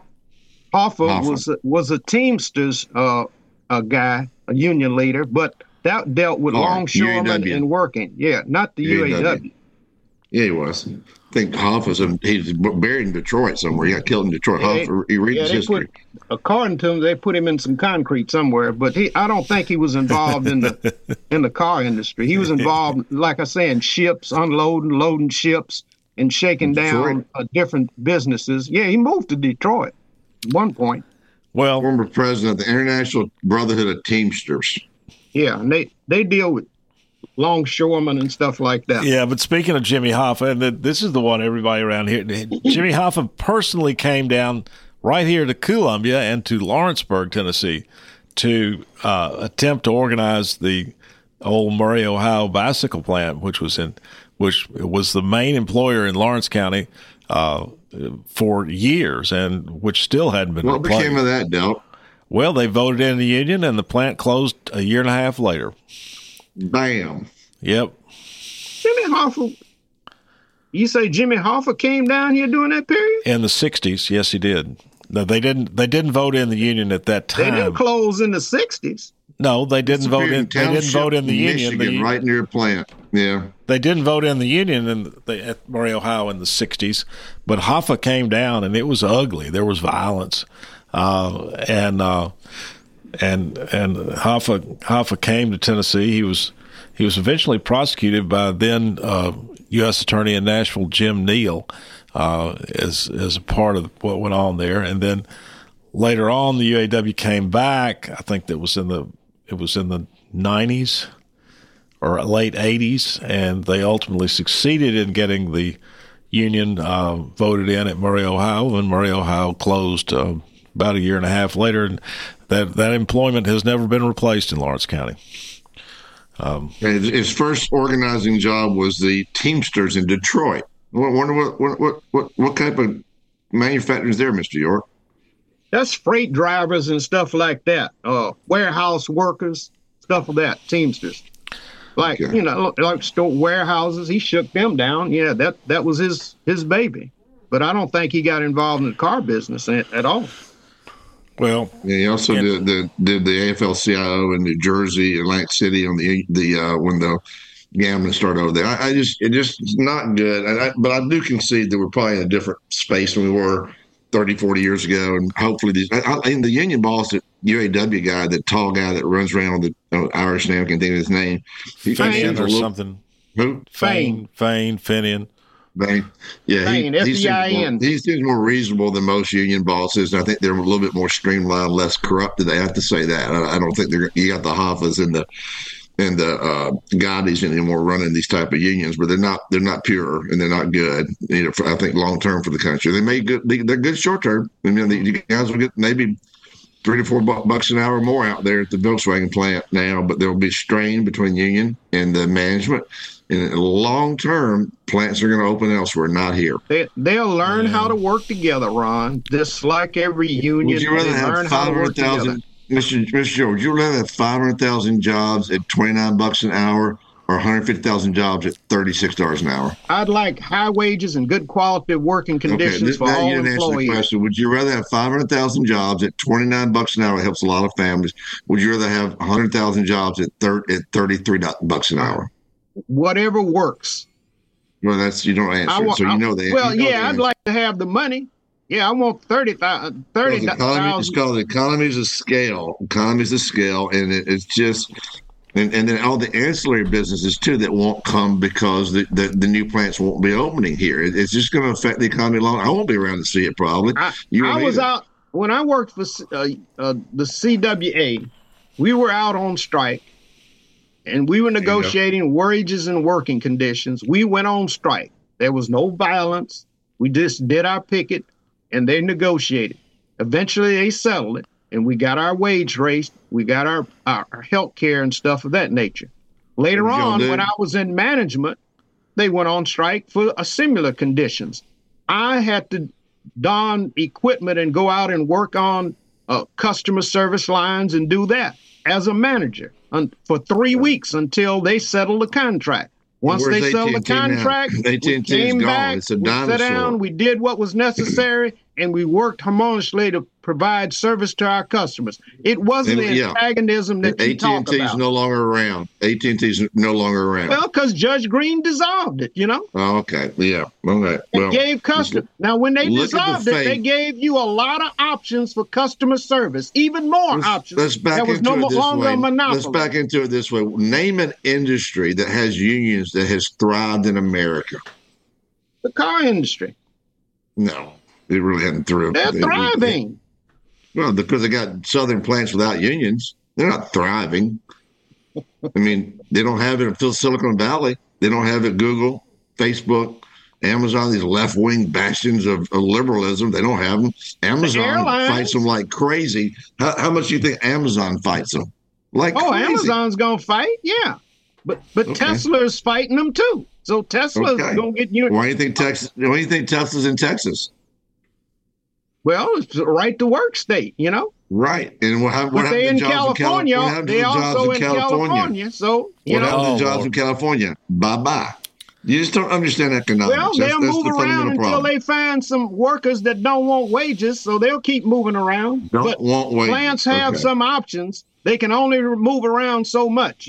F: Hoffa was a Teamsters a guy, a union leader, but that dealt with longshoremen and working. Yeah, not the UAW.
G: Yeah, he was. I think Hoffa's he's buried in Detroit somewhere. He got killed in Detroit. Hoffa, he reads his history.
F: According to him, they put him in some concrete somewhere, but I don't think he was involved in the car industry. He was involved, like I say, in ships, unloading, loading ships, and shaking down different businesses. Yeah, he moved to Detroit at one point.
D: Well,
G: former president of the International Brotherhood of Teamsters.
F: Yeah, and they deal with longshoremen and stuff like that.
D: Yeah, but speaking of Jimmy Hoffa, and this is the one everybody around here, Jimmy Hoffa personally came down right here to Columbia and to Lawrenceburg, Tennessee, to attempt to organize the old Murray, Ohio bicycle plant, which was the main employer in Lawrence County for years, and which still hadn't been replaced.
G: What became of that, Del?
D: Well, they voted in the union, and the plant closed a year and a half later.
G: Bam.
D: Yep.
F: Jimmy Hoffa. You say Jimmy Hoffa came down here during that period?
D: In the 60s, yes, he did. No, they didn't vote in the union at that time.
F: They didn't close in the 60s.
D: No, they didn't vote in. They didn't vote in the union.
G: Right near a plant. Yeah.
D: They didn't vote in the union at Murray, Ohio, in the 60s. But Hoffa came down, and it was ugly. There was violence, and Hoffa came to Tennessee. He was eventually prosecuted by then U.S. Attorney in Nashville Jim Neal as a part of what went on there. And then later on, the UAW came back. I think it was in the 90s or late 80s, and they ultimately succeeded in getting the union voted in at Murray, Ohio, and Murray, Ohio closed about a year and a half later, and that employment has never been replaced in Lawrence County.
G: His first organizing job was the Teamsters in Detroit. I wonder what type of manufacturing is there, Mr. York?
F: That's freight drivers and stuff like that. Warehouse workers, stuff like that. Teamsters, like store warehouses. He shook them down. Yeah, that was his baby. But I don't think he got involved in the car business at all.
G: Well, yeah, he also did the AFL-CIO in New Jersey, Atlantic City on the when the gambling started over there. It's just not good. But I do concede that we're probably in a different space than we were 30, 40 years ago. And hopefully the union boss, the UAW guy, that tall guy that runs around with the Irish name, I can't think of his name.
D: Finian or something.
G: Who?
D: Finian.
G: Yeah, he seems more reasonable than most union bosses. I think they're a little bit more streamlined, less corrupt. I have to say that. I don't think you got the Hoffas and the Gottis anymore running these type of unions, but they're not pure and they're not good. I think long term for the country, they're good short term. I mean, you guys will get maybe $3 to $4 an hour more out there at the Volkswagen plant now, but there will be strain between union and the management. And long term, plants are going to open elsewhere, not here.
F: They'll learn how to work together, Ron. Just like every union.
G: Would you rather have 500,000, Mr. George? Would you rather have 500,000 jobs at $29 an hour, or 150,000 jobs at $36 an hour?
F: I'd like high wages and good quality of working conditions for all
G: you didn't answer the
F: employees.
G: question. Would you rather have 500,000 jobs at $29 an hour? It helps a lot of families. Would you rather have 100,000 jobs at $33 an hour?
F: Whatever works.
G: Well, you don't answer. So you know the answer.
F: Well, I'd like to have the money. Yeah, I want 30,000.
G: It's called economies of scale. Economies of scale, and it's just, and then all the ancillary businesses too that won't come because the new plants won't be opening here. It's just going to affect the economy long. I won't be around to see it probably.
F: I was out when I worked for the CWA. We were out on strike, and we were negotiating wages and working conditions. We went on strike. There was no violence. We just did our picket. And they negotiated. Eventually, they settled it, and we got our wage raised. We got our health care and stuff of that nature. Later on, when I was in management, they went on strike for similar conditions. I had to don equipment and go out and work on customer service lines and do that as a manager for 3 weeks until they settled the contract. Once they settled the contract, we came back, we sat down, we did what was necessary, and we worked harmoniously to provide service to our customers. It wasn't the antagonism that you talk about.
G: AT&T's no longer around. AT&T's no longer around.
F: Well, because Judge Green dissolved it,
G: Oh, okay. Yeah. Okay.
F: It gave customers. Now, when they dissolved it, they gave you a lot of options for customer service, even more options.
G: Let's back into it this way. Let's back into it this way. Name an industry that has unions that has thrived in America.
F: The car industry.
G: No, it really hasn't thrived.
F: They're thriving.
G: Well, because they got southern plants without unions. They're not thriving. I mean, they don't have it in Silicon Valley. They don't have it Google, Facebook, Amazon, these left-wing bastions of liberalism. They don't have them. Amazon fights them like crazy. How much do you think Amazon fights them? Like crazy.
F: Amazon's going to fight? Yeah. But Tesla's fighting them too. So Tesla's going to get you.
G: Why do you think Tesla's in Texas?
F: Well, it's a right to work state,
G: Right. And what happened to jobs in California? What happened to the jobs in California?
F: So,
G: what happened to the jobs in California? Bye-bye. You just don't understand economics.
F: Well, they'll move around until they find some workers that don't want wages, so they'll keep moving around.
G: Don't want wages.
F: Plants have some options. They can only move around so much,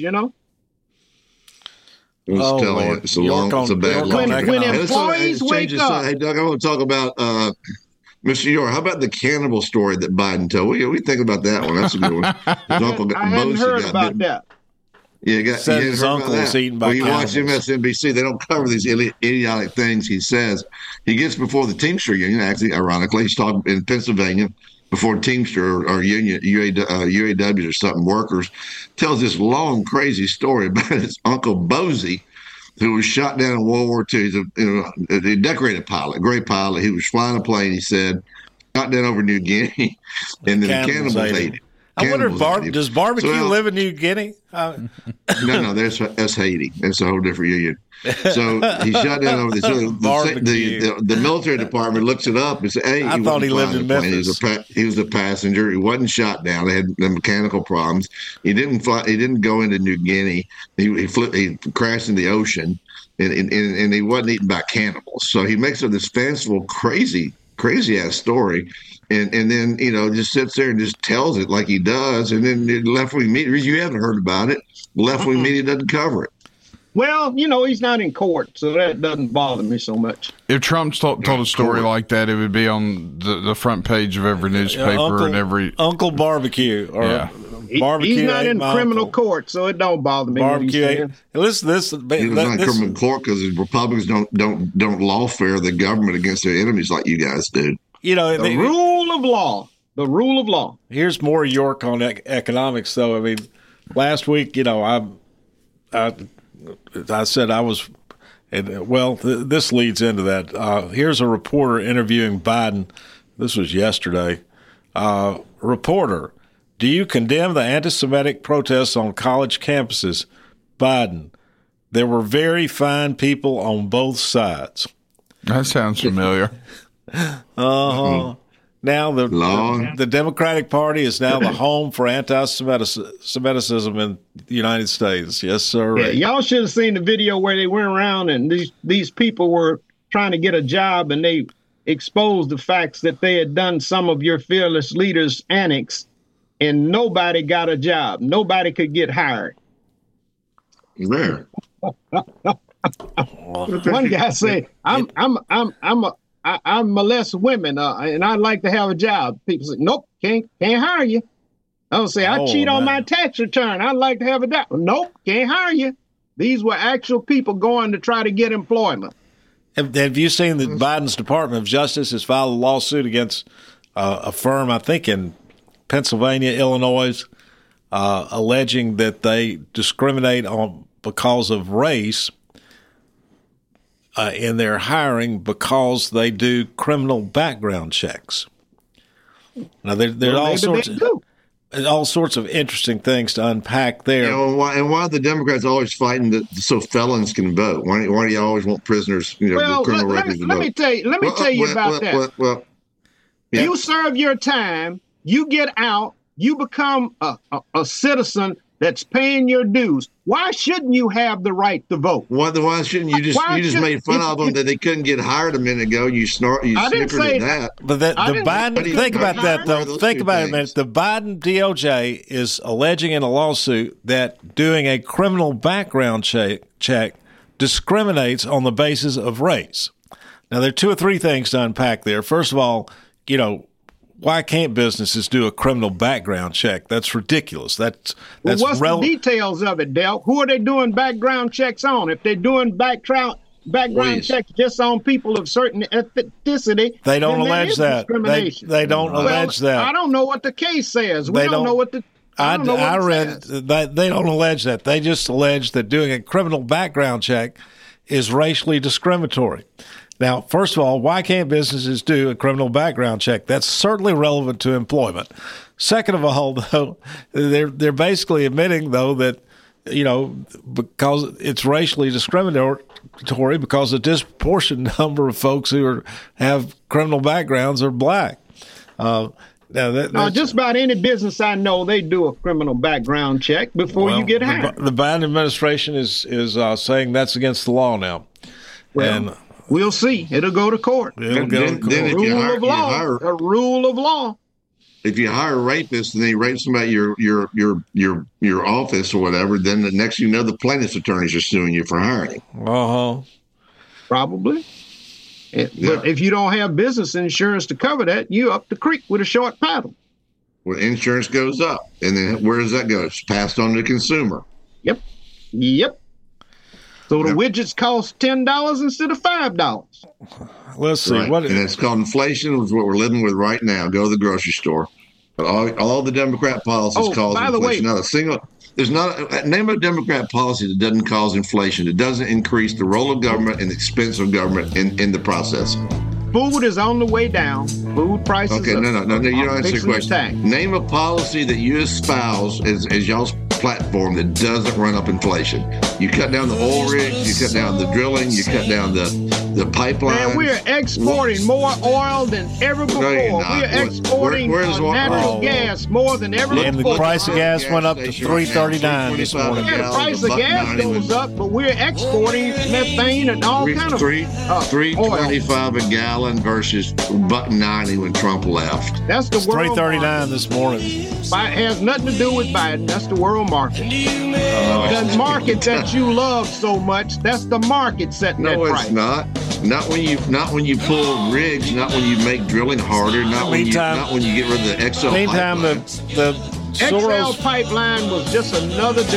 G: It's a bad
F: when employees wake up.
G: Hey, Doug, I want to talk about Mr. York. How about the cannibal story that Biden told? We think about that one. That's a good one.
F: I hadn't heard about that.
G: Yeah, his
D: uncle was eaten by cannibals.
G: You watch MSNBC, they don't cover these idiotic things he says. He gets before the Teamster Union, actually, ironically. He's talking in Pennsylvania before Teamster or union, UAWs or something, workers, tells this long, crazy story about his Uncle Bosie, who was shot down in World War II. He's a decorated pilot, great pilot. He was flying a plane, he said, shot down over New Guinea, and then the cannibals ate it.
D: I wonder if does barbecue live in New Guinea?
G: No, that's Haiti. That's a whole different union. So he shot down over this. The military department looks it up and says, "Hey,
D: I thought he lived in Memphis.
G: He was a passenger. He wasn't shot down. They had the mechanical problems. He didn't fly. He didn't go into New Guinea. He crashed in the ocean, and he wasn't eaten by cannibals. So he makes up this fanciful, crazy ass story." And then, just sits there and just tells it like he does. And then the left-wing media, you haven't heard about it. Left-wing media doesn't cover it.
F: Well, he's not in court, so that doesn't bother me so much.
E: If Trump told a story like that, it would be on the front page of every newspaper and every...
D: Uncle Barbecue. Barbecue.
F: He's not in criminal court, so it don't bother me.
D: Barbecue. Listen,
G: he's not in criminal court because the Republicans don't lawfare the government against their enemies like you guys do.
F: The rule of law. The rule of law.
D: Here's more York on economics, though. I mean, last week, I said I was, this leads into that. Here's a reporter interviewing Biden. This was yesterday. Reporter, do you condemn the anti-Semitic protests on college campuses? Biden, there were very fine people on both sides.
E: That sounds familiar.
D: now the Democratic Party is now the home for anti-Semitism in the United States. Yes, sir.
F: Yeah, y'all should have seen the video where they went around and these people were trying to get a job, and they exposed the facts that they had done some of your fearless leaders' annex, and nobody got a job. Nobody could get hired.
G: Where?
F: One guy said, I molest women, and I'd like to have a job. People say, nope, can't hire you. I would say, I cheat on my tax return. I'd like to have a job. Nope, can't hire you. These were actual people going to try to get employment.
D: Have you seen that Biden's Department of Justice has filed a lawsuit against a firm, I think in Pennsylvania, Illinois, alleging that they discriminate because of race in their hiring because they do criminal background checks. Now, there's all sorts of interesting things to unpack there.
G: And why are the Democrats always fighting so felons can vote? Why do you always want prisoners, with criminal records to vote?
F: Let me tell you about that. You serve your time, you get out, you become a citizen that's paying your dues. Why shouldn't you have the right to vote?
G: Why shouldn't you just made fun of them that they couldn't get hired a minute ago? You snickered at that.
D: But the Biden, think about that though. Think about it a minute. The Biden DOJ is alleging in a lawsuit that doing a criminal background check discriminates on the basis of race. Now there are two or three things to unpack there. First of all, why can't businesses do a criminal background check? That's ridiculous. That's
F: what's the details of it, Del? Who are they doing background checks on? If they're doing background checks just on people of certain ethnicity,
D: they don't allege that. They don't allege that.
F: I don't know what the case says. We don't know what the.
D: I read that they don't allege that. They just allege that doing a criminal background check is racially discriminatory. Now, first of all, why can't businesses do a criminal background check? That's certainly relevant to employment. Second of all, though, they're basically admitting, though, that, because it's racially discriminatory because a disproportionate number of folks who have criminal backgrounds are black.
F: Just about any business I know, they do a criminal background check before you get hired.
D: The Biden administration is saying that's against the law now.
F: Well, we'll see. It'll go to court.
G: Then if
F: a rule of law.
G: If you hire a rapist and they rape somebody at your office or whatever, then the next you know, the plaintiff's attorneys are suing you for hiring.
F: Probably. But if you don't have business insurance to cover that, you up the creek with a short paddle.
G: Well, insurance goes up, and then where does that go? It's passed on to the consumer.
F: Yep. So the widgets cost $10 instead of $5.
D: Let's see.
G: Right. And it's called inflation, is what we're living with right now. Go to the grocery store. All the Democrat policies cause inflation. Name a Democrat policy that doesn't cause inflation. It doesn't increase the role of government and the expense of government in the process.
F: Food is on the way down. Food prices.
G: Okay, no. You don't answer the question. Name a policy that you espouse as y'all's platform that doesn't run up inflation. You cut down the oil rigs, you cut down the drilling, you cut down the pipelines.
F: Man, we're exporting more oil than ever before.
G: No, you're not.
F: We're exporting natural gas more than ever before.
D: And the price of gas went up to $3.39 this morning.
F: Yeah, the price of gas goes up, but we're exporting methane and all kind of
G: $3.25 a gallon versus $1.90 when Trump left.
F: That's the world
D: $3.39
F: market.
D: this morning.
F: It has nothing to do with Biden. That's the world market. The market that you love so much, that's the market setting that price.
G: No, it's not. Not when you pull rigs, not when you make drilling harder, not when you get rid of the XL pipeline.
D: Meantime, the
F: XL pipeline was just another